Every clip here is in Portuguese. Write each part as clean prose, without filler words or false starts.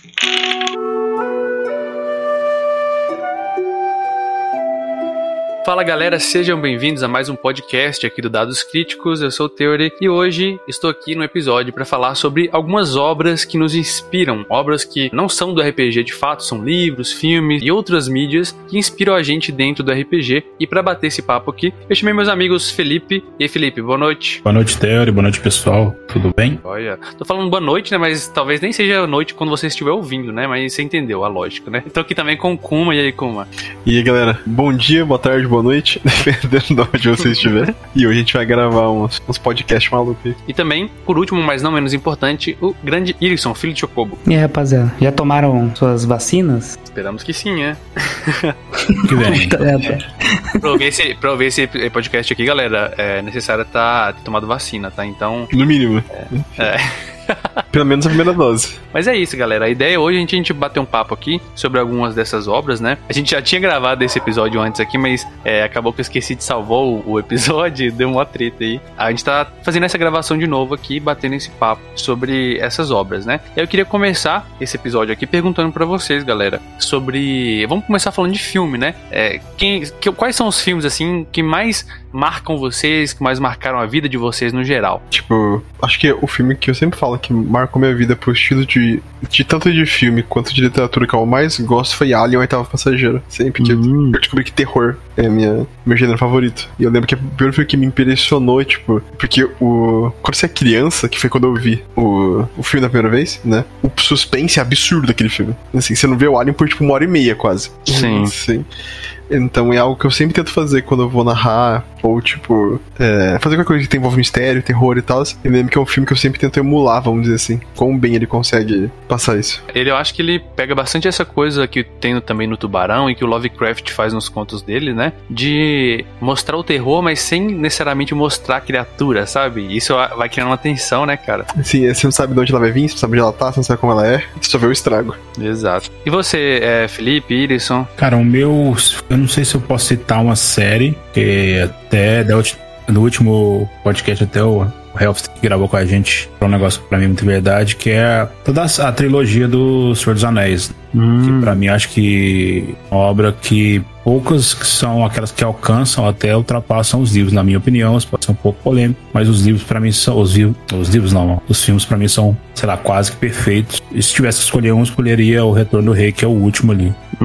Fala galera, sejam bem-vindos a mais um podcast aqui do Dados Críticos. Eu sou o Theory e hoje estou aqui no episódio para falar sobre algumas obras que nos inspiram, obras que não são do RPG de fato, são livros, filmes e outras mídias que inspiram a gente dentro do RPG. E para bater esse papo aqui, eu chamei meus amigos Felipe. E aí, Felipe, boa noite. Boa noite, Theory, boa noite, pessoal, tudo bem? Olha, tô falando boa noite, né, mas talvez nem seja noite quando você estiver ouvindo, né, mas você entendeu a lógica, né? Tô aqui também com o Kuma. E aí, Kuma? E aí, galera, bom dia, boa tarde, boa noite, dependendo de onde você estiver. E hoje a gente vai gravar uns podcasts malucos aí. E também, por último, mas não menos importante, o grande Irisson, filho de Chocobo. E aí, rapaziada, já tomaram suas vacinas? Esperamos que sim, né? Que bem. Pra ouvir esse podcast aqui, galera, é necessário ter tomado vacina, tá? Então... No mínimo. Pelo menos a primeira dose. Mas é isso, galera. A ideia hoje é a gente bater um papo aqui sobre algumas dessas obras, né? A gente já tinha gravado esse episódio antes aqui, mas acabou que eu esqueci de salvar o episódio e deu uma treta aí. A gente tá fazendo essa gravação de novo aqui, batendo esse papo sobre essas obras, né? E eu queria começar esse episódio aqui perguntando pra vocês, galera, sobre... Vamos começar falando de filme, né? Quais são os filmes, assim, que mais marcam vocês, que mais marcaram a vida de vocês no geral? Tipo, acho que o filme que eu sempre falo que marcou minha vida pro estilo de tanto de filme quanto de literatura que eu mais gosto foi Alien, o Oitavo Passageiro. Sempre que eu descobri que terror é meu gênero favorito. E eu lembro que o primeiro filme que me impressionou, tipo, porque quando você é criança, que foi quando eu vi o filme da primeira vez, né? O suspense é absurdo daquele filme. Assim, você não vê o Alien por tipo 1h30 quase. Sim. Então é algo que eu sempre tento fazer quando eu vou narrar, ou tipo, fazer qualquer coisa que envolve mistério, terror e tal. Eu lembro que é um filme que eu sempre tento emular, vamos dizer assim. Quão bem ele consegue passar isso. Eu acho que ele pega bastante essa coisa que tem também no Tubarão e que o Lovecraft faz nos contos dele, né? De mostrar o terror, mas sem necessariamente mostrar a criatura, sabe? Isso vai criando uma tensão, né, cara? Sim, você não sabe de onde ela vai vir, você não sabe onde ela tá, você não sabe como ela é, você só vê o estrago. Exato. E você, Felipe, Irisson? Cara, eu não sei se eu posso citar uma série, que até no último podcast até o Helft que gravou com a gente, é um negócio pra mim muito verdade, que é toda a trilogia do Senhor dos Anéis. Que pra mim acho que é uma obra que poucas são aquelas que alcançam até ultrapassam os livros, na minha opinião. Isso pode ser um pouco polêmico, mas os livros pra mim são os filmes pra mim são, sei lá, quase que perfeitos. E se tivesse que escolher um, eu escolheria o Retorno do Rei, que é o último ali. É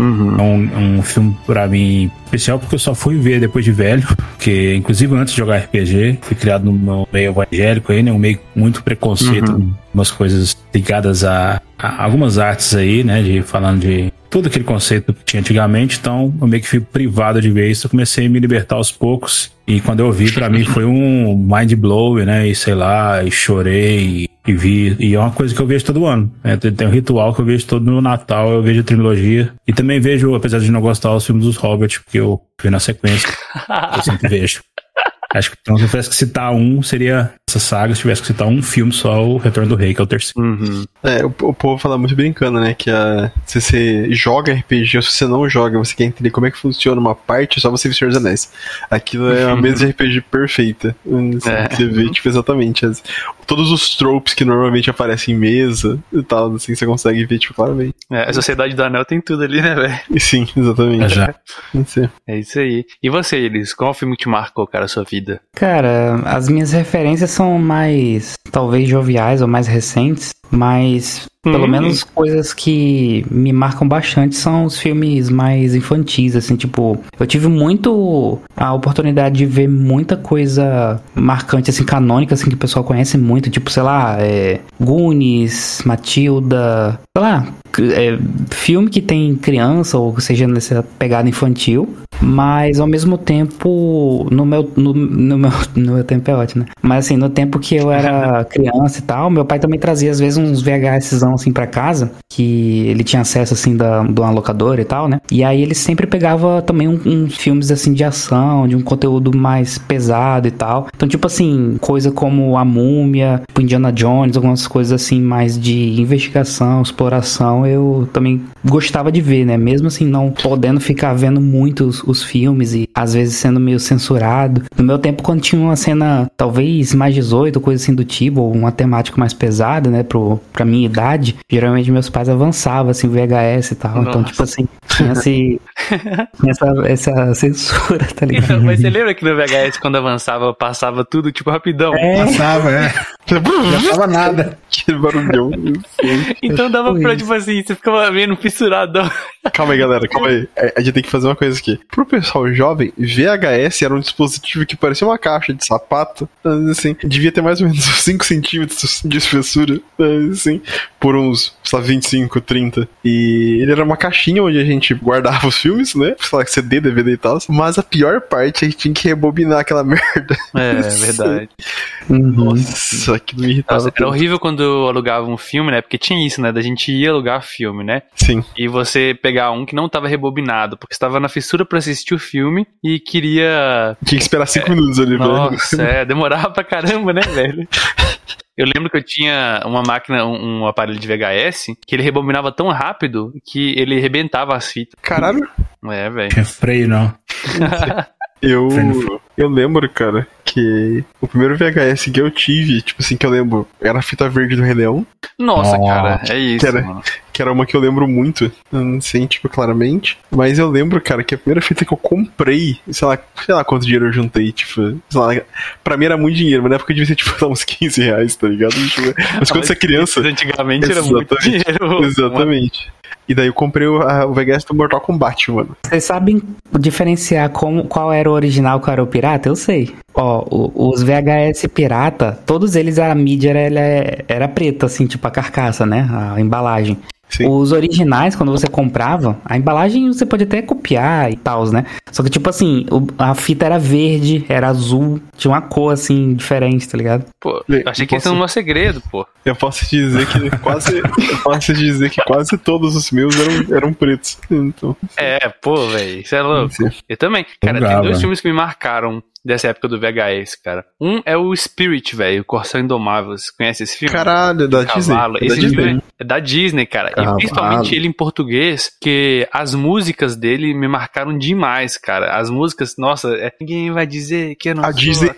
um filme pra mim especial porque eu só fui ver depois de velho, que inclusive antes de jogar RPG, fui criado no meio evangélico aí, né, um meio muito preconceito, umas coisas ligadas a algumas artes aí, né, falando de todo aquele conceito que tinha antigamente. Então eu meio que fui privado de ver isso, eu comecei a me libertar aos poucos, e quando eu vi, pra mim foi um mind blow, né, e sei lá, e chorei e vi, e é uma coisa que eu vejo todo ano, né? Tem um ritual que eu vejo todo no Natal, eu vejo a trilogia, e também vejo, apesar de não gostar, os filmes dos Hobbit, porque eu vi na sequência, eu sempre vejo. Acho que então, se eu tivesse que citar um, seria essa saga. Se tivesse que citar um filme só, o Retorno do Rei, que é o terceiro. O povo fala muito brincando, né? Que se você joga RPG ou se você não joga, você quer entender como é que funciona uma parte, é só você ver Senhor dos Anéis. Aquilo é uma mesa de RPG perfeita. Você vê, tipo, exatamente todos os tropes que normalmente aparecem em mesa e tal, assim, você consegue ver, tipo, claramente. A Sociedade do Anel tem tudo ali, né, velho? Sim, exatamente. É isso aí. E você, Elis? Qual filme que te marcou, cara, a sua vida? Cara, as minhas referências são mais, talvez, joviais ou mais recentes, mas pelo menos coisas que me marcam bastante são os filmes mais infantis, assim, tipo, eu tive muito a oportunidade de ver muita coisa marcante, assim, canônica, assim, que o pessoal conhece muito, tipo, sei lá, Goonies, Matilda, sei lá, filme que tem criança, ou seja, nessa pegada infantil, mas ao mesmo tempo, no meu tempo é ótimo, né? Mas assim, no tempo que eu era criança e tal, meu pai também trazia às vezes uns VHSzão assim pra casa, que ele tinha acesso assim de uma locadora e tal, né? E aí ele sempre pegava também uns filmes assim de ação, de um conteúdo mais pesado e tal. Então, tipo assim, coisa como A Múmia, tipo Indiana Jones, algumas coisas assim mais de investigação, exploração, eu também gostava de ver, né? Mesmo assim, não podendo ficar vendo muitos os filmes e às vezes sendo meio censurado. No meu tempo, quando tinha uma cena talvez mais 18, coisa assim do tipo, ou uma temática mais pesada, né, pra minha idade, geralmente meus pais avançavam, assim, VHS e tal. Nossa. Então, tipo assim, tinha essa censura, tá ligado? Mas você lembra que no VHS, quando avançava, passava tudo, tipo, rapidão? Passava, não tava nada. Que barulhão. Então dava pra, tipo assim, você ficava vendo fissuradão. Calma aí, galera, calma aí. A gente tem que fazer uma coisa aqui. Pro pessoal jovem, VHS era um dispositivo que parecia uma caixa de sapato, assim, devia ter mais ou menos 5 centímetros de espessura, assim, por uns, sei lá, 25, 30. E ele era uma caixinha onde a gente guardava os filmes, né? Sei lá, CD, DVD e tal. Mas a pior parte é que tinha que rebobinar aquela merda. É, verdade. Nossa, que me irritava. Nossa, era horrível quando eu alugava um filme, né? Porque tinha isso, né? Da gente ia alugar filme, né? Sim. E você pegar um que não tava rebobinado, porque estava na fissura pra assistir o filme e queria... Tinha que esperar 5 minutos ali, velho. Nossa, demorava pra caramba, né, velho? Eu lembro que eu tinha uma máquina, um aparelho de VHS, que ele rebobinava tão rápido que ele rebentava as fitas. Caralho. É, velho. Tinha freio, não. Eu lembro, cara, que o primeiro VHS que eu tive, tipo assim, que eu lembro, era a fita verde do Rei Leão. Nossa, cara, é isso, mano. Que era uma que eu lembro muito, não sei, tipo, claramente. Mas eu lembro, cara, que a primeira fita que eu comprei, sei lá quanto dinheiro eu juntei, tipo, sei lá, pra mim era muito dinheiro, mas na época devia ser, tipo, uns 15 reais, tá ligado? Mas quando você é criança... Antigamente era muito dinheiro. Exatamente. E daí eu comprei o VHS do Mortal Kombat, mano. Vocês sabem diferenciar qual era o original e qual era o pirata? Eu sei. Ó, os VHS pirata, todos eles, a mídia era preta, assim, tipo a carcaça, né? A embalagem. Sim. Os originais, quando você comprava, a embalagem você pode até copiar e tal, né? Só que, tipo assim, a fita era verde, era azul, tinha uma cor, assim, diferente, tá ligado? Pô, achei que esse era um segredo, pô. Eu posso te dizer que quase todos os meus eram pretos. Então. Pô, velho, isso é louco. Sim. Eu também. Cara, tem 2 filmes que me marcaram dessa época do VHS, cara. Um é o Spirit, velho, o Corcel Indomável. Você conhece esse filme? Caralho, da Disney. Esse filme é da Disney, cara. E principalmente ele em português, que as músicas dele me marcaram demais, cara. As músicas, nossa, ninguém vai dizer que eu não a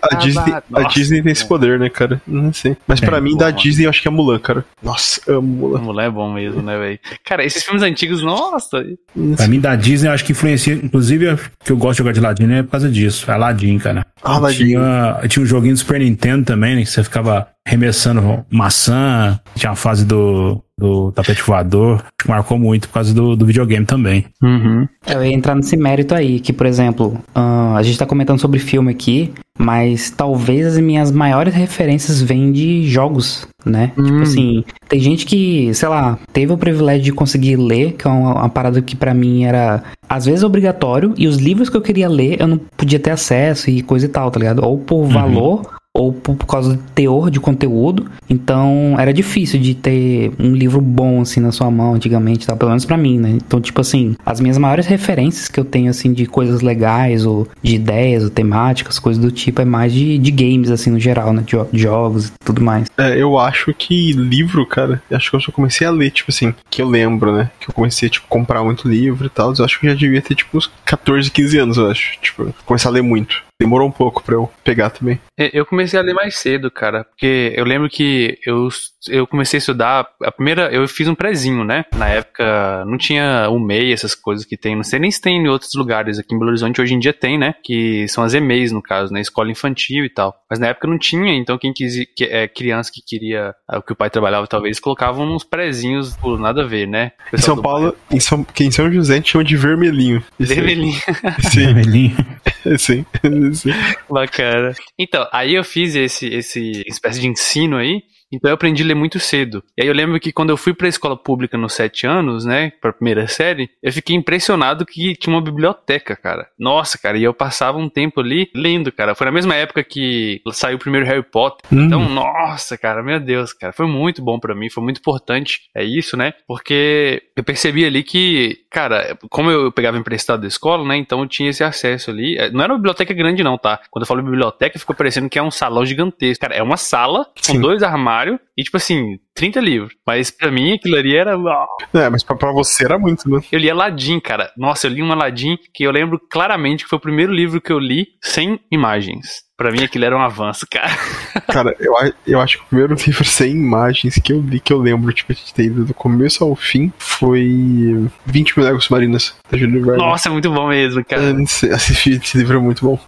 Disney tem esse poder, né, cara? Não sei. Mas pra mim, da Disney, eu acho que é Mulan, cara. Nossa, amo Mulan. Mulan é bom mesmo, né, velho? Cara, esses filmes antigos, nossa. Pra mim, da Disney, eu acho que influencia, inclusive, que eu gosto de jogar de Aladdin é por causa disso. Aladdin, cara. Tinha um joguinho do Super Nintendo também, né? Que você ficava arremessando maçã. Tinha uma fase do tapete voador, que marcou muito por causa do videogame também. Uhum. Eu ia entrar nesse mérito aí, que, por exemplo, a gente tá comentando sobre filme aqui, mas talvez as minhas maiores referências vêm de jogos, né? Tipo assim, tem gente que, sei lá, teve o privilégio de conseguir ler, que é uma parada que pra mim era, às vezes, obrigatório, e os livros que eu queria ler, eu não podia ter acesso e coisa e tal, tá ligado? Ou por valor, ou por causa do teor de conteúdo. Então, era difícil de ter um livro bom, assim, na sua mão, antigamente, tá? Pelo menos pra mim, né? Então, tipo assim, as minhas maiores referências que eu tenho, assim, de coisas legais, ou de ideias, ou temáticas, coisas do tipo, é mais de games, assim, no geral, né? De jogos e tudo mais. Eu acho que livro, cara, acho que eu só comecei a ler, tipo assim, que eu lembro, né? Que eu comecei, tipo, comprar muito livro e tal. Eu acho que eu já devia ter, tipo, uns 14, 15 anos, eu acho. Tipo, começar a ler muito. Demorou um pouco pra eu pegar também. Eu comecei a ler mais cedo, cara, porque eu lembro que eu comecei a estudar, eu fiz um prezinho, né? Na época não tinha o MEI, essas coisas que tem, não sei nem se tem em outros lugares, aqui em Belo Horizonte hoje em dia tem, né? Que são as EMEIs, no caso, né? Escola infantil e tal. Mas na época não tinha, então quem criança que queria, que o pai trabalhava talvez, colocavam uns prezinhos por nada a ver, né? Em São Paulo, em São José a gente chama de vermelhinho. Vermelhinho. Sim. Vermelhinho. Sim. Bacana. Então, aí eu fiz esse espécie de ensino aí. Então eu aprendi a ler muito cedo. E aí eu lembro que quando eu fui pra escola pública nos 7 anos, né, pra primeira série, eu fiquei impressionado que tinha uma biblioteca, cara. Nossa, cara, e eu passava um tempo ali lendo, cara. Foi na mesma época que saiu o primeiro Harry Potter. Então, nossa, cara, meu Deus, cara, foi muito bom pra mim, foi muito importante. É isso, né? Porque eu percebi ali que, cara, como eu pegava emprestado da escola, né, então eu tinha esse acesso ali. Não era uma biblioteca grande não, tá? Quando eu falo biblioteca, ficou parecendo que é um salão gigantesco. Cara, é uma sala com 2 armários, E tipo assim, 30 livros. Mas pra mim aquilo ali era... Mas pra você era muito, né? Eu li Aladdin, cara. Nossa, eu li um Aladdin que eu lembro claramente que foi o primeiro livro que eu li sem imagens. Pra mim aquilo era um avanço, cara. Cara, eu acho que o primeiro livro sem imagens que eu li, que eu lembro, tipo, de ter ido do começo ao fim, foi 20 Mil Léguas Submarinas, da Júlia Verne. Nossa, é muito bom mesmo, cara. Esse livro é muito bom.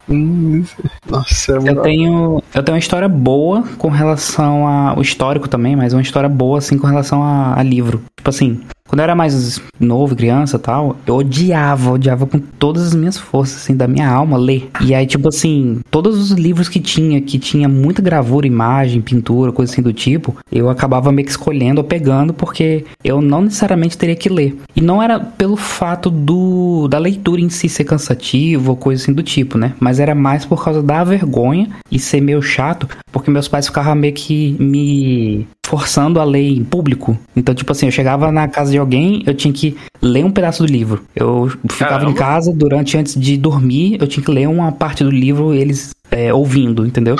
Nossa, é muito Eu tenho uma história boa com relação ao histórico também, mas uma história boa, assim, com relação a livro. Tipo assim, quando eu era mais novo, criança e tal, eu odiava com todas as minhas forças, assim, da minha alma, ler. E aí, tipo assim, todos os livros que tinha muita gravura, imagem, pintura, coisa assim do tipo, eu acabava meio que escolhendo ou pegando, porque eu não necessariamente teria que ler. E não era pelo fato da leitura em si ser cansativo ou coisa assim do tipo, né? Mas era mais por causa da vergonha e ser meio chato, porque meus pais ficavam meio que me forçando a ler em público. Então, tipo assim, eu chegava na casa de alguém, eu tinha que ler um pedaço do livro. Eu ficava em casa antes de dormir, eu tinha que ler uma parte do livro, eles ouvindo, entendeu?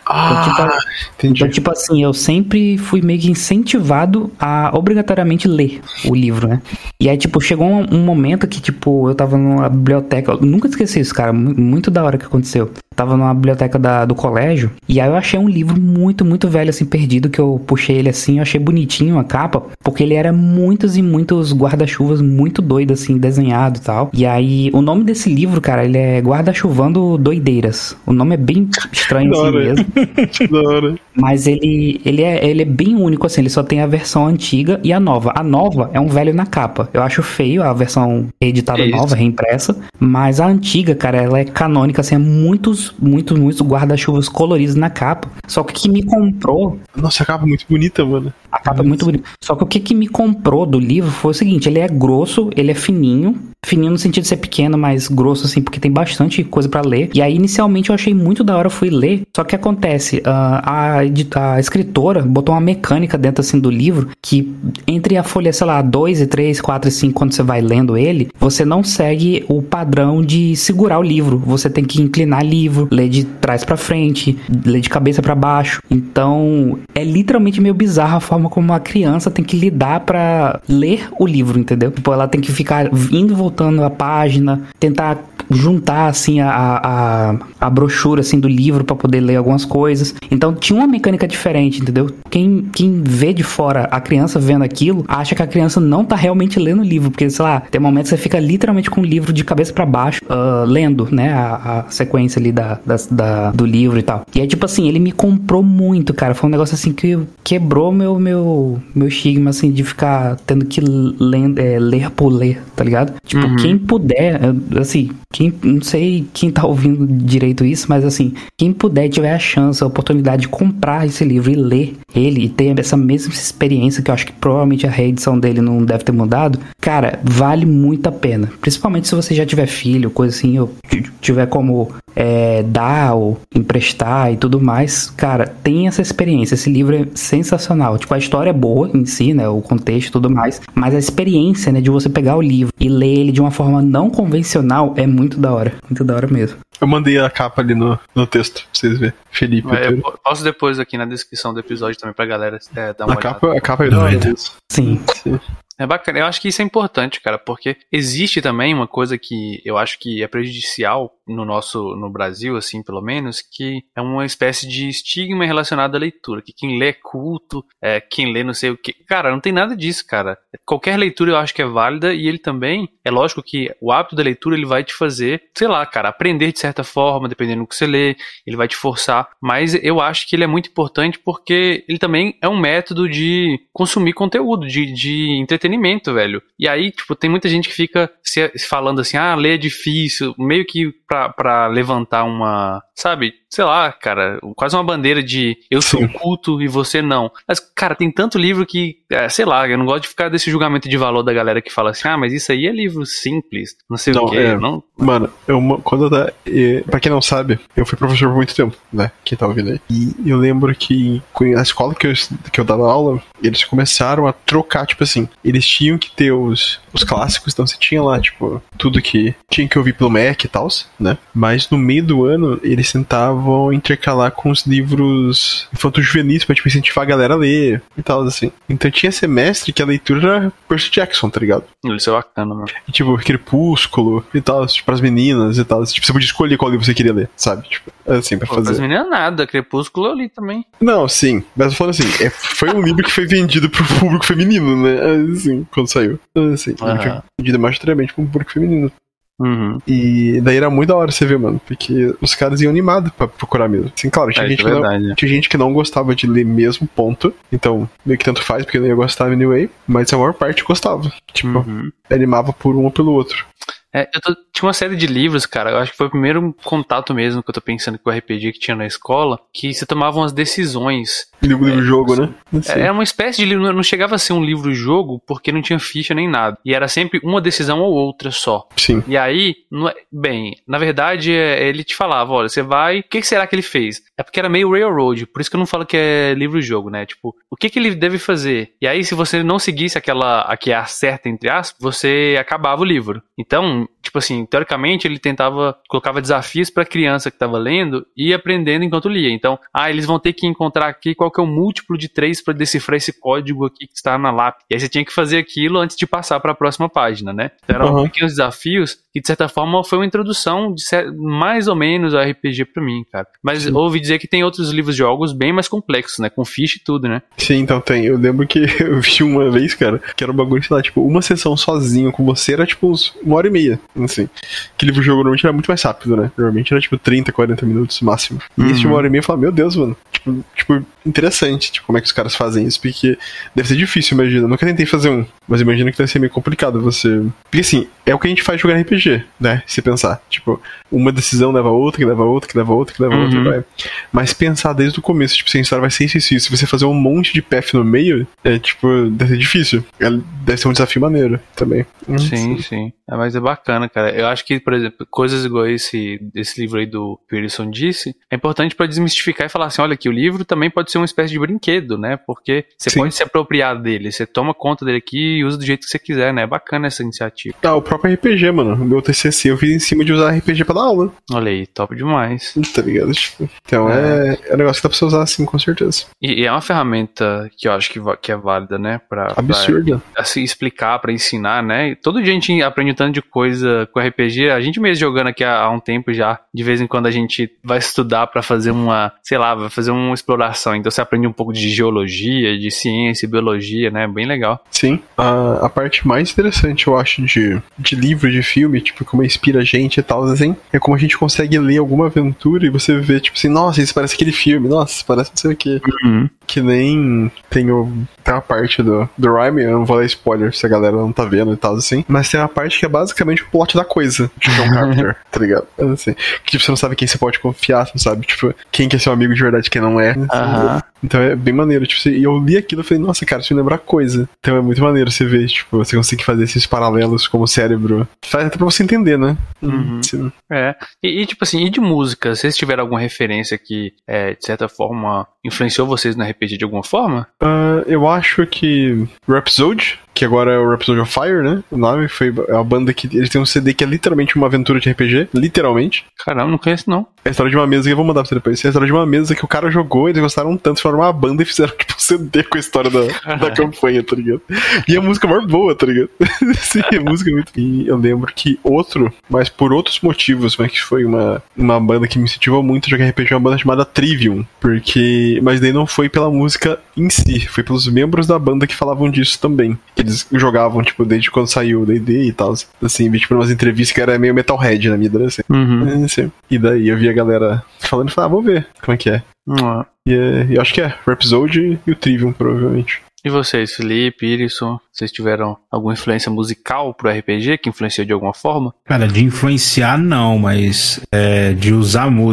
Entendi. Então, tipo assim, eu sempre fui meio que incentivado a obrigatoriamente ler o livro, né? E aí, tipo, chegou um momento que, tipo, eu tava numa biblioteca, eu nunca esqueci isso, cara, muito da hora que aconteceu. Tava numa biblioteca do colégio, e aí eu achei um livro muito, muito velho, assim, perdido, que eu puxei ele assim, eu achei bonitinho a capa, porque ele era muitos e muitos guarda-chuvas muito doido, assim, desenhado e tal. E aí, o nome desse livro, cara, ele é Guarda-Chuvando Doideiras. O nome é bem estranho assim mesmo. Da hora. Mas ele é bem único, assim, ele só tem a versão antiga e a nova. A nova é um velho na capa. Eu acho feio a versão editada nova, reimpressa. Mas a antiga, cara, ela é canônica, assim, é muitos guarda-chuvas coloridos na capa. Só que o que me comprou... Nossa, a capa é muito bonita, mano. A capa é muito bonita. Só que o que me comprou do livro foi o seguinte, ele é grosso, ele é fininho no sentido de ser pequeno, mas grosso, assim, porque tem bastante coisa pra ler. E aí, inicialmente, eu achei muito da hora, eu fui ler. Só que acontece, a escritora botou uma mecânica dentro, assim, do livro, que entre a folha, sei lá, 2 e 3, 4 e 5, quando você vai lendo ele, você não segue o padrão de segurar o livro. Você tem que inclinar o livro, ler de trás pra frente, ler de cabeça pra baixo. Então, é literalmente meio bizarro a forma como uma criança tem que lidar pra ler o livro, entendeu? Tipo, ela tem que ficar indo e voltando a página, tentar juntar, assim, a brochura, assim, do livro pra poder ler algumas coisas. Então, tinha uma mecânica diferente, entendeu? Quem vê de fora a criança vendo aquilo, acha que a criança não tá realmente lendo o livro, porque, sei lá, tem momentos que você fica literalmente com o livro de cabeça pra baixo, lendo, né, a sequência ali do livro e tal. E aí, tipo assim, ele me comprou muito, cara. Foi um negócio, assim, que quebrou meu estigma, assim, de ficar tendo que ler por ler, tá ligado? Tipo, quem puder, assim, não sei quem tá ouvindo direito isso, mas assim, quem puder, tiver a chance, a oportunidade de comprar esse livro e ler ele e ter essa mesma experiência, que eu acho que provavelmente a reedição dele não deve ter mudado, cara, vale muito a pena. Principalmente se você já tiver filho, coisa assim, ou tiver como dar ou emprestar e tudo mais, cara, tem essa experiência. Esse livro é sensacional. Tipo, a história é boa em si, né, o contexto e tudo mais, mas a experiência, né, de você pegar o livro e ler ele de uma forma não convencional é muito da hora mesmo. Eu mandei a capa ali no texto pra vocês verem. Felipe. Eu posso depois aqui na descrição do episódio também pra galera dar uma olhada. A capa é da hora. Sim. É bacana, eu acho que isso é importante, cara, porque existe também uma coisa que eu acho que é prejudicial no Brasil, assim, pelo menos, que é uma espécie de estigma relacionado à leitura, que quem lê é culto, quem lê não sei o que. Cara, não tem nada disso, cara. Qualquer leitura eu acho que é válida e ele também, é lógico que o hábito da leitura ele vai te fazer, sei lá, cara, aprender de certa forma, dependendo do que você lê, ele vai te forçar, mas eu acho que ele é muito importante porque ele também é um método de consumir conteúdo, de entretenimento, velho. E aí, tipo, tem muita gente que fica se falando assim, ler é difícil, meio que pra levantar uma, sabe, sei lá, cara, quase uma bandeira de eu sou culto e você não. Mas, cara, tem tanto livro que, sei lá, eu não gosto de ficar desse julgamento de valor da galera que fala assim, mas isso aí é livro livro simples, não sei Não, o que, não... Mano, pra quem não sabe, eu fui professor por muito tempo, né? Quem tá ouvindo aí. E eu lembro que na escola que eu dava aula, eles começaram a trocar, tipo assim, eles tinham que ter os clássicos, então você tinha lá, tipo, tudo que tinha que ouvir pelo MEC e tal, né? Mas no meio do ano, eles tentavam intercalar com os livros infanto-juvenis pra, tipo, incentivar a galera a ler e tal, assim. Então tinha semestre que a leitura era Percy Jackson, tá ligado? Isso é bacana, mano. E, tipo, Crepúsculo e tal, tipo, pras meninas e tal. Tipo, você podia escolher qual livro você queria ler, sabe? Tipo, assim, pra fazer. Pras meninas nada, Crepúsculo eu li também. Não, sim. Mas eu falando assim, foi um livro que foi vendido pro público feminino, né? Assim, quando saiu. Assim, ele foi vendido majoritariamente pro público feminino. Uhum. E daí era muito da hora você ver, mano, porque os caras iam animados pra procurar mesmo. Assim, claro, tinha gente que não gostava de ler mesmo, ponto. Então, meio que tanto faz, porque eu não ia gostar anyway. Mas a maior parte gostava. Tipo, animava por um ou pelo outro. Tinha uma série de livros, cara, eu acho que foi o primeiro contato mesmo que eu tô pensando com o RPG que tinha na escola, que você tomava umas decisões. Livro-jogo, né? Era uma espécie de livro, não chegava a ser um livro-jogo, porque não tinha ficha nem nada. E era sempre uma decisão ou outra só. Sim. E aí, na verdade, ele te falava, olha, você vai... O que será que ele fez? É porque era meio Railroad, por isso que eu não falo que é livro-jogo, né? Tipo, o que ele deve fazer? E aí, se você não seguisse a que é a certa, entre aspas, você acabava o livro. Então, tipo assim, teoricamente ele colocava desafios pra criança que tava lendo e ir aprendendo enquanto lia. Então, eles vão ter que encontrar aqui qual que é o múltiplo de 3 pra decifrar esse código aqui que está na lápis. E aí você tinha que fazer aquilo antes de passar pra próxima página, né? Então, eram pequenos desafios que, de certa forma, foi uma introdução mais ou menos ao RPG pra mim, cara. Mas ouvi dizer que tem outros livros-jogos bem mais complexos, né? Com ficha e tudo, né? Sim, então tem. Eu lembro que eu vi uma vez, cara, que era um bagulho, sei lá, tipo, uma sessão sozinho com você era, tipo, uns 1h30, assim. Que livro-jogo normalmente era muito mais rápido, né? Normalmente era, tipo, 30, 40 minutos máximo. E esse de 1h30 eu falava, meu Deus, mano. Tipo, interessante, tipo, como é que os caras fazem isso, porque deve ser difícil, imagina. Eu nunca tentei fazer um, mas imagino que deve ser meio complicado você... Porque, assim, é o que a gente faz jogar RPG, né? Se pensar. Tipo, uma decisão leva a outra, que leva a outra, que leva a outra, que leva a outra, vai. Mas pensar desde o começo, tipo, se a história vai ser isso, se você fazer um monte de path no meio, tipo, deve ser difícil. Deve ser um desafio maneiro também. Sim. Mas é bacana, cara. Eu acho que, por exemplo, coisas igual esse livro aí do Pearson disse, é importante pra desmistificar e falar assim, olha aqui, o livro também pode ser uma espécie de brinquedo, né? Porque você pode se apropriar dele, você toma conta dele aqui e usa do jeito que você quiser, né? É bacana essa iniciativa. O próprio RPG, mano. O meu TCC eu fiz em cima de usar RPG pra dar aula. Olha aí, top demais. Tá ligado? Tipo, então é um negócio que dá pra você usar assim, com certeza. E é uma ferramenta que eu acho que é válida, né? Absurda. Pra se explicar, pra ensinar, né? Todo dia a gente aprende um tanto de coisa com RPG. A gente mesmo jogando aqui há um tempo já. De vez em quando a gente vai estudar pra fazer vai fazer uma exploração. Então você aprende um pouco de geologia, de ciência, biologia, né? Bem legal. Sim. A parte mais interessante, eu acho, de livro, de filme, tipo, como inspira a gente e tal, assim, é como a gente consegue ler alguma aventura e você vê, tipo assim, nossa, isso parece aquele filme, nossa, isso parece não sei o quê. Que nem tem a parte do Rhyme, eu não vou dar spoiler se a galera não tá vendo e tal, assim, mas tem uma parte que é basicamente o plot da coisa de John Carpenter, tá ligado? Assim, que tipo, você não sabe quem você pode confiar, você não sabe, tipo, quem que é seu amigo de verdade e quem não é. Então é bem maneiro, tipo, e eu li aquilo e falei, nossa, cara, isso me lembra coisa. Então é muito maneiro você ver, tipo, você conseguir fazer esses paralelos como o cérebro. Faz até pra você entender, né? Sim. E tipo assim, e de música? Vocês tiveram alguma referência que, de certa forma, influenciou vocês no RPG de alguma forma? Eu acho que Rhapsody, que agora é o Rhapsody of Fire, né? O nome foi a banda que... Eles têm um CD que é literalmente uma aventura de RPG. Literalmente. Caramba, não conheço não. É a história de uma mesa que eu vou mandar pra você depois. É a história de uma mesa que o cara jogou, eles gostaram tanto, formaram uma banda e fizeram tipo um CD com a história da campanha, tá ligado? E a música é muito boa, tá ligado? Sim, a música é muito... E eu lembro que mas por outros motivos, mas que foi uma banda que me incentivou muito a jogar RPG, uma banda chamada Trivium. Mas daí não foi pela música em si, foi pelos membros da banda que falavam disso também. Eles jogavam, tipo, desde quando saiu o D&D e tal, assim, vi tipo umas entrevistas que era meio Metalhead na minha vida, assim. Assim. E daí eu vi a galera falando e falei, vou ver como é que é. E eu acho que é Rhapsody e o Trivium, provavelmente. E vocês, Felipe, Irisson, vocês tiveram alguma influência musical pro RPG que influenciou de alguma forma? Cara, de influenciar não, mas de usar música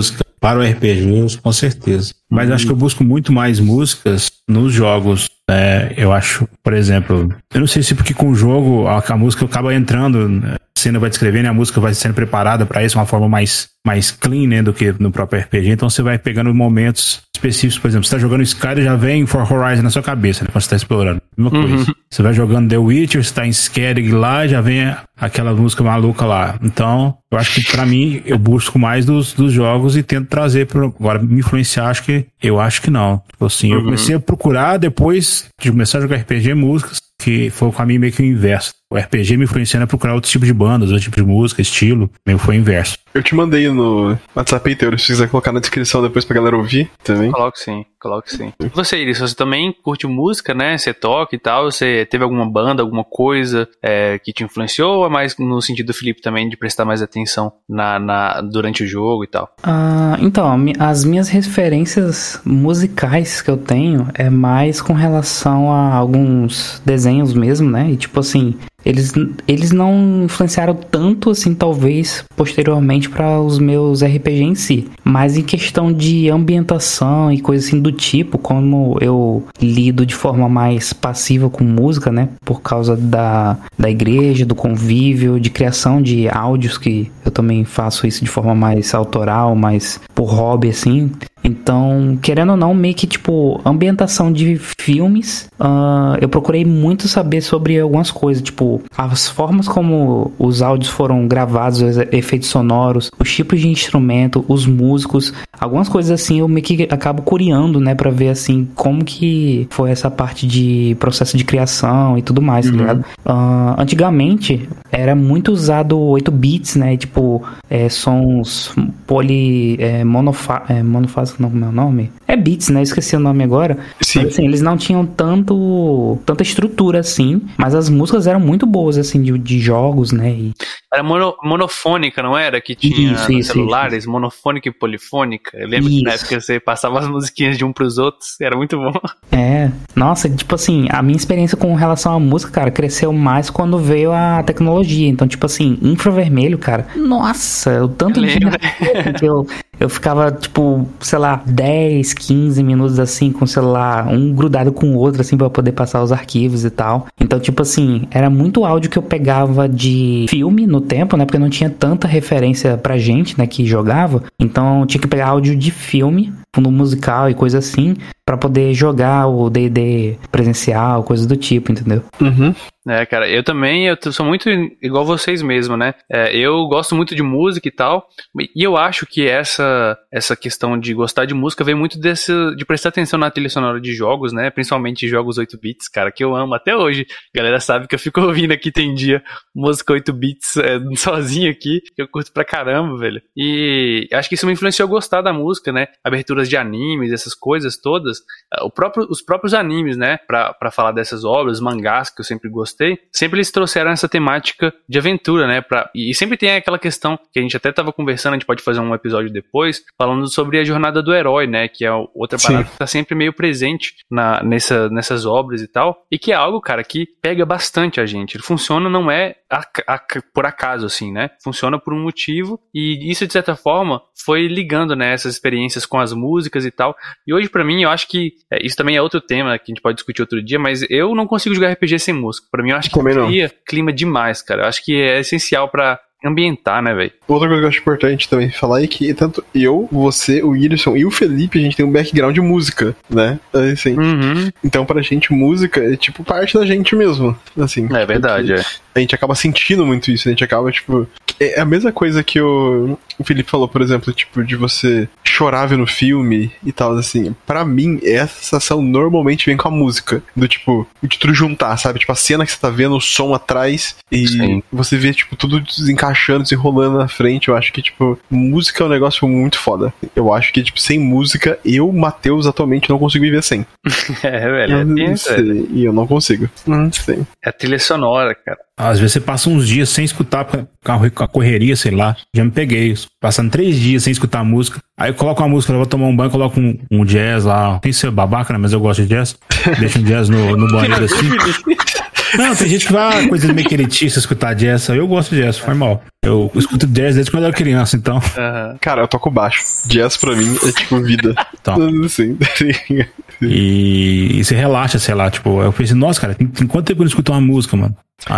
Para o RPG, com certeza. Mas acho que eu busco muito mais músicas nos jogos. Eu acho, por exemplo, eu não sei se porque com o jogo a música acaba entrando, a cena vai descrevendo e a música vai sendo preparada para isso, uma forma mais clean, né, do que no próprio RPG. Então você vai pegando momentos específicos, por exemplo, você tá jogando Skyrim, já vem For Horizon na sua cabeça, né, quando você tá explorando. Mesma coisa. Você vai jogando The Witcher, você tá em Skyrim lá, já vem aquela música maluca lá. Então, eu acho que pra mim, eu busco mais dos jogos e tento trazer agora me influenciar, eu acho que não. Tipo assim, eu comecei a procurar depois de começar a jogar RPG, músicas, que foi o caminho meio que o inverso. O RPG me influenciando a procurar outros tipos de bandas, outros tipos de música, estilo, meio foi o inverso. Eu te mandei no WhatsApp inteiro, se quiser colocar na descrição depois pra galera ouvir também. Coloque sim. E você, Iris, você também curte música, né? Você toca e tal, você teve alguma banda, alguma coisa que te influenciou, ou é mais no sentido do Felipe também, de prestar mais atenção durante o jogo e tal? Então, as minhas referências musicais que eu tenho é mais com relação a alguns desenhos mesmo, né? E tipo assim, eles não influenciaram tanto assim, talvez, posteriormente para os meus RPG em si. Mas em questão de ambientação e coisa assim do tipo, como eu lido de forma mais passiva com música, né? Por causa da igreja, do convívio, de criação de áudios, que eu também faço isso de forma mais autoral, mais por hobby, assim. Então, querendo ou não, meio que tipo, ambientação de filmes, eu procurei muito saber sobre algumas coisas, tipo, as formas como os áudios foram gravados, os efeitos sonoros, os tipos de instrumento, os músicos, algumas coisas assim eu meio que acabo curiando, né, pra ver assim, como que foi essa parte de processo de criação e tudo mais, tá ligado? Antigamente, era muito usado 8 bits, né, tipo, sons monofásicos, não, como é o nome? É beats, né? Esqueci o nome agora. Sim. Mas, assim, eles não tinham tanta estrutura assim, mas as músicas eram muito boas, assim, de jogos, né? Era monofônica, não era? Que tinha nos celulares, isso. Monofônica e polifônica. Eu lembro que na época você passava as musiquinhas de um pros outros, era muito bom. Nossa, tipo assim, a minha experiência com relação à música, cara, cresceu mais quando veio a tecnologia. Então, tipo assim, infravermelho, cara, nossa, o tanto de que eu ficava, tipo, sei lá, 10, 15 minutos assim com o celular, um grudado com o outro, assim, pra poder passar os arquivos e tal. Então, tipo assim, era muito áudio que eu pegava de filme no tempo, né? Porque não tinha tanta referência pra gente, né, que jogava. Então, tinha que pegar áudio de filme, fundo musical e coisa assim, pra poder jogar o D&D presencial, coisa do tipo, entendeu? Cara, eu sou muito igual vocês mesmo, né? Eu gosto muito de música e tal, e eu acho que essa questão de gostar de música vem muito de prestar atenção na trilha sonora de jogos, né? Principalmente jogos 8 bits, cara, que eu amo até hoje. A galera sabe que eu fico ouvindo aqui, tem dia, música 8 bits sozinho aqui, que eu curto pra caramba, velho. E acho que isso me influenciou a gostar da música, né? Aberturas de animes, essas coisas todas. Os próprios animes, né? Pra falar dessas obras, mangás, que eu sempre gostei, sempre eles trouxeram essa temática de aventura, né? E sempre tem aquela questão que a gente até tava conversando, a gente pode fazer um episódio depois, falando sobre a jornada do herói, né? Que é outra parada que tá sempre meio presente nessas obras e tal. E que é algo, cara, que pega bastante a gente. Ele funciona, não é por acaso, assim, né? Funciona por um motivo. E isso, de certa forma, foi ligando, né? Essas experiências com as músicas e tal. E hoje, pra mim, eu acho que isso também é outro tema que a gente pode discutir outro dia, mas eu não consigo jogar RPG sem música. Pra mim, eu acho que cria clima demais, cara. Eu acho que é essencial pra ambientar, né, velho? Outra coisa que eu acho importante também falar é que tanto eu, você, o Wilson e o Felipe, a gente tem um background de música, né? Assim. Então, pra gente, música é tipo parte da gente mesmo, assim. É verdade, A gente acaba sentindo muito isso, a gente acaba, tipo... É a mesma coisa que o Felipe falou, por exemplo, tipo, de você chorar vendo filme e tal, assim. Pra mim, essa sensação normalmente vem com a música. Do tipo, de tudo juntar, sabe? Tipo, a cena que você tá vendo, o som atrás e você vê, tipo, tudo desencaixando, desenrolando na frente. Eu acho que, tipo, música é um negócio muito foda. Eu acho que, tipo, sem música, eu, Matheus, atualmente não consigo viver sem. Velho, e eu não consigo. Não sei. É a trilha sonora, cara. Às vezes você passa uns dias sem escutar a correria, sei lá. Já me peguei, passando 3 dias sem escutar música. Aí eu coloco uma música, eu vou tomar um banho, coloco um jazz lá. Tem que ser babaca, né? Mas eu gosto de jazz. Deixa um jazz no banheiro assim. Não, tem gente que vai coisa de meio elitista escutar jazz. Eu gosto de jazz, foi mal. Eu escuto jazz desde quando eu era criança, então. Cara, eu toco baixo. Jazz pra mim é tipo vida. Então. Assim. E você relaxa, sei lá, tipo, eu pensei, nossa, cara, tem quanto tempo eu não escuto uma música, mano?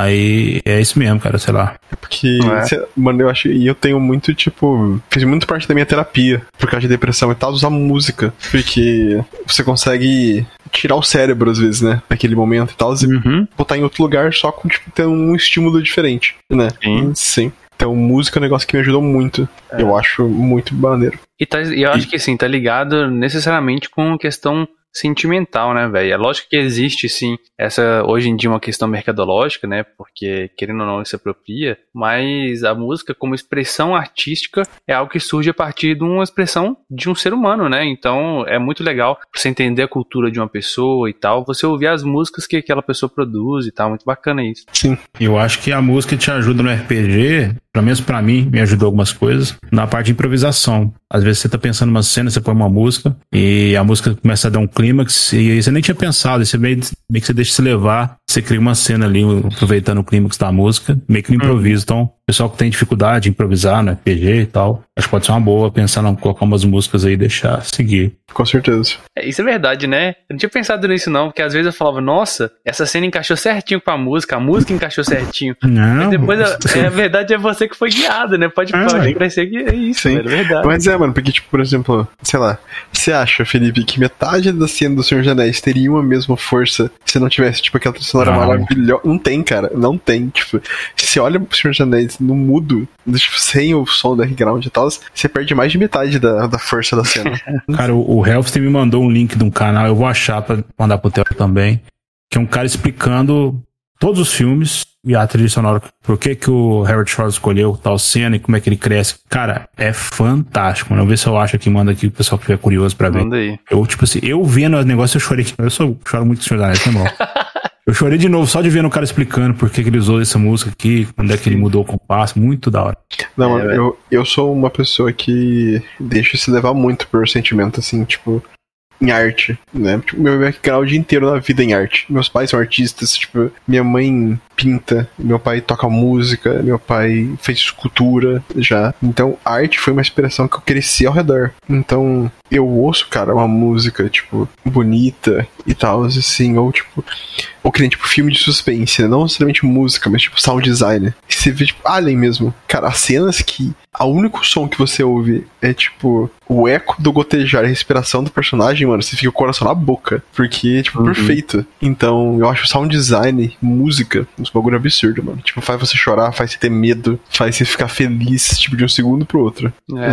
Aí é isso mesmo, cara, sei lá. Porque, mano, eu acho. E eu tenho muito, tipo. Fez muito parte da minha terapia, por causa de depressão e tal, usar música. Porque você consegue tirar o cérebro, às vezes, né? Naquele momento e tal, e botar em outro lugar só com, tipo, ter um estímulo diferente, né? Sim. Então, música é um negócio que me ajudou muito. Eu acho muito maneiro. E eu acho que, assim, tá ligado necessariamente com a questão sentimental, né, velho? É lógico que existe, sim, hoje em dia uma questão mercadológica, né, porque, querendo ou não, isso apropria, mas a música como expressão artística é algo que surge a partir de uma expressão de um ser humano, né? Então, é muito legal pra você entender a cultura de uma pessoa e tal, você ouvir as músicas que aquela pessoa produz e tal, muito bacana isso. Sim. Eu acho que a música te ajuda no RPG, pelo menos pra mim, me ajudou algumas coisas, na parte de improvisação. Às vezes você tá pensando numa cena, você põe uma música, e a música começa a dar um clímax, e você nem tinha pensado, e você meio que você deixa se levar, você cria uma cena ali, aproveitando o clímax da música, meio que no improviso. Então, o pessoal que tem dificuldade de improvisar no RPG e tal, acho que pode ser uma boa pensar em colocar umas músicas aí e deixar seguir. Com certeza. Isso é verdade, né? Eu não tinha pensado nisso não, porque às vezes eu falava, nossa, essa cena encaixou certinho com a música encaixou certinho. Não. Mas depois, a verdade é você que foi guiado, né? Pode parecer que é isso, sim. É verdade. Mas mano, porque, tipo, por exemplo, sei lá, você acha, Felipe, que metade da cena do Senhor dos Anéis teria uma mesma força se não tivesse, tipo, aquela trilha sonora maravilhosa? Não tem, cara, não tem. Tipo, se você olha pro Senhor dos Anéis no mudo, tipo, sem o som do background e tal, você perde mais de metade da força da cena. Cara, o Helfstein me mandou um link de um canal, eu vou achar pra mandar pro Theo também, que é um cara explicando todos os filmes e a trilha sonora, por que o Harold Shore escolheu tal cena e como é que ele cresce. Cara, é fantástico, mano. Eu vou ver se eu acho aqui, manda aqui o pessoal que estiver curioso pra ver. Manda aí. Eu, tipo assim, eu vendo o negócio, eu chorei. Eu choro muito com o Senhor da Anéis, tá bom? Eu chorei de novo só de ver o cara explicando por que ele usou essa música aqui, quando é que ele mudou o compasso, muito da hora. Não, mano, eu sou uma pessoa que deixa se levar muito por sentimento, assim, tipo, em arte, né? Tipo, meu background inteiro na vida em arte. Meus pais são artistas, tipo, minha mãe pinta, meu pai toca música, meu pai fez escultura já. Então, a arte foi uma inspiração que eu cresci ao redor. Então, eu ouço, cara, uma música, tipo, bonita e tal, assim, ou tipo, ou que nem, tipo, filme de suspense, né? Não necessariamente música, mas tipo, sound design. E você vê, tipo, Alien mesmo. Cara, as cenas que o único som que você ouve é, tipo, o eco do gotejar, a respiração do personagem, mano, você fica com o coração na boca. Porque, tipo, perfeito. Então, eu acho sound design, música, um bagulho absurdo, mano. Tipo, faz você chorar, faz você ter medo, faz você ficar feliz, tipo, de um segundo pro outro.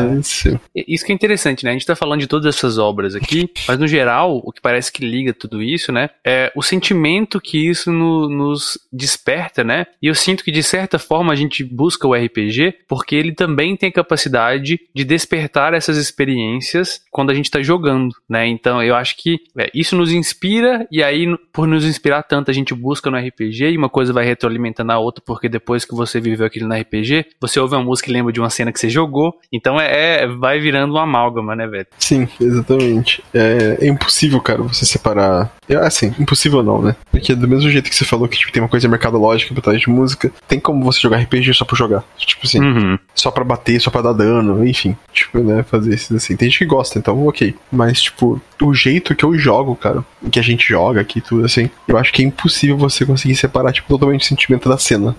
Isso que é interessante, né? A gente tá falando de todas essas obras aqui, mas no geral, o que parece que liga tudo isso, né? É o sentimento que isso nos desperta, né? E eu sinto que, de certa forma, a gente busca o RPG porque ele também tem a capacidade de despertar essas experiências quando a gente tá jogando, né? Então, eu acho que isso nos inspira, e aí, por nos inspirar tanto, a gente busca no RPG, e uma coisa vai retroalimentando a outra, porque depois que você viveu aquilo no RPG, você ouve uma música e lembra de uma cena que você jogou, então vai virando uma amálgama, né, velho? Sim, exatamente. É impossível, cara, você separar... Assim, impossível não, né? Porque do mesmo jeito que você falou que tipo, tem uma coisa mercadológica por trás de música, tem como você jogar RPG só pra jogar. Tipo assim, só pra bater, só pra dar dano, enfim. Tipo, né, fazer isso assim. Tem gente que gosta, então ok. Mas, tipo, o jeito que eu jogo, cara, que a gente joga aqui, tudo assim, eu acho que é impossível você conseguir separar, tipo, totalmente o sentimento da cena.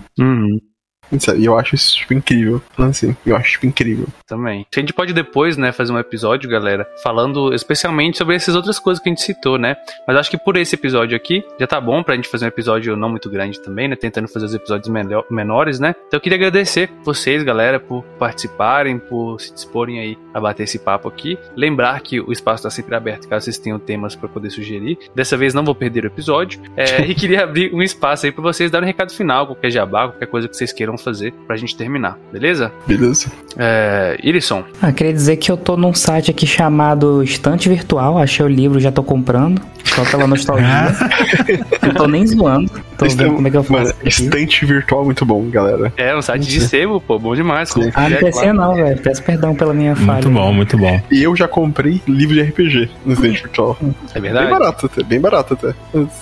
E eu acho isso, tipo, incrível. Assim, eu acho, tipo, incrível. Também. A gente pode depois, né, fazer um episódio, galera, falando especialmente sobre essas outras coisas que a gente citou, né? Mas acho que por esse episódio aqui, já tá bom pra gente fazer um episódio não muito grande também, né? Tentando fazer os episódios menores, né? Então eu queria agradecer vocês, galera, por participarem, por se disporem aí a bater esse papo aqui. Lembrar que o espaço tá sempre aberto, caso vocês tenham temas pra poder sugerir. Dessa vez não vou perder o episódio. E queria abrir um espaço aí pra vocês darem um recado final, qualquer jabá, qualquer coisa que vocês queiram irão fazer pra gente terminar, beleza? Beleza. Irisson. Queria dizer que eu tô num site aqui chamado Estante Virtual, achei o livro, já tô comprando, só pela nostalgia. Não tô nem zoando, tô vendo como é que eu faço. Mano, Estante Virtual é muito bom, galera. É um site de sebo, pô, bom demais. Não PC não, velho, peço perdão pela minha falha. Muito bom, muito bom. E eu já comprei livro de RPG no Estante Virtual. É verdade? Bem barato até.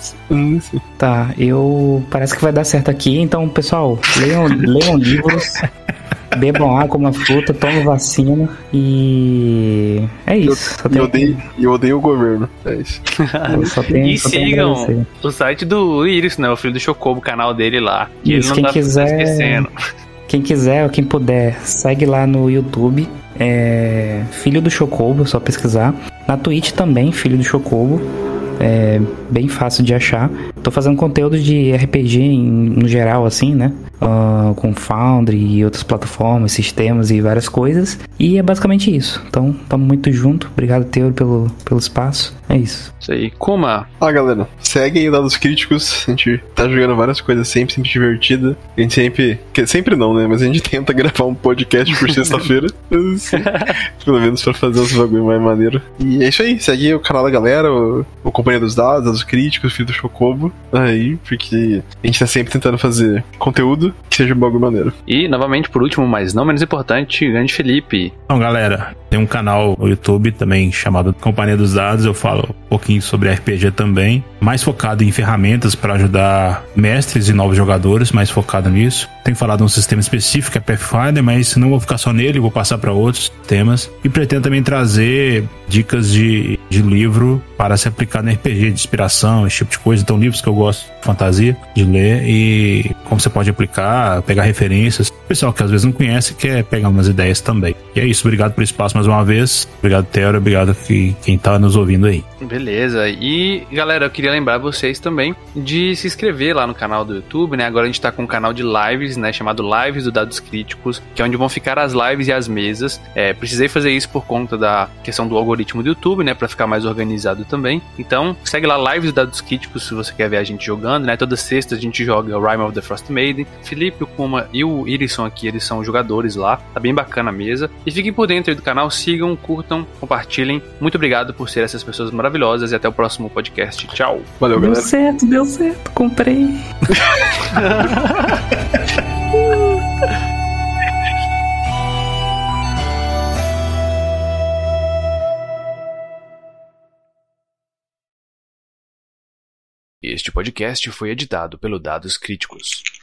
Tá, parece que vai dar certo aqui, então, pessoal, leiam livros, bebam água, uma fruta, tomem vacina e é isso. Eu odeio o governo, é isso. E sigam o site do Iris, né, o filho do Chocobo, o canal dele lá, que isso, ele não tá esquecendo. Quem quiser ou quem puder, segue lá no YouTube, Filho do Chocobo, só pesquisar. Na Twitch também, Filho do Chocobo. É bem fácil de achar. Tô fazendo conteúdo de RPG no geral, assim, né? Com Foundry e outras plataformas, sistemas e várias coisas. E é basicamente isso. Então, tamo muito junto. Obrigado, Teoro, pelo espaço. É isso. Isso aí. Kuma. Galera, segue aí o Dados Críticos. A gente tá jogando várias coisas sempre divertida. A gente sempre não, né? Mas a gente tenta gravar um podcast por sexta-feira. Pelo menos pra fazer os bagulho mais maneiro. E é isso aí. Segue o canal da galera, o Companhia dos Dados Críticos, Filho do Chocobo. Aí, porque a gente tá sempre tentando fazer conteúdo que seja um bagulho maneiro. E, novamente, por último, mas não menos importante, grande Felipe. Então, galera, tem um canal no YouTube também chamado Companhia dos Dados. Eu falo um pouquinho sobre RPG também, mais focado em ferramentas para ajudar mestres e novos jogadores, mais focado nisso. Tenho falado de um sistema específico, que é Pathfinder, mas não vou ficar só nele, vou passar para outros temas. E pretendo também trazer dicas de livro para se aplicar no RPG, de inspiração, esse tipo de coisa. Então, livros que eu gosto de fantasia, de ler, e como você pode aplicar, pegar referências. O pessoal que às vezes não conhece quer pegar umas ideias também. E é isso, obrigado pelo espaço mais uma vez. Obrigado, Teora, obrigado quem tá nos ouvindo aí. Beleza, e galera, eu queria lembrar vocês também de se inscrever lá no canal do YouTube, né? Agora a gente tá com um canal de lives, né? Chamado Lives do Dados Críticos, que é onde vão ficar as lives e as mesas. Precisei fazer isso por conta da questão do algoritmo do YouTube, né? Pra ficar mais organizado também. Então, segue lá Lives do Dados Críticos se você quer ver a gente jogando, né? Toda sexta a gente joga o Rime of the Frost Maiden. Felipe, o Kuma e o Irisson aqui, eles são jogadores lá. Tá bem bacana a mesa. E fiquem por dentro aí do canal, sigam, curtam, compartilhem. Muito obrigado por ser essas pessoas maravilhosas e até o próximo podcast. Tchau. Valeu, galera. Deu certo, comprei. Este podcast foi editado pelo Dados Críticos.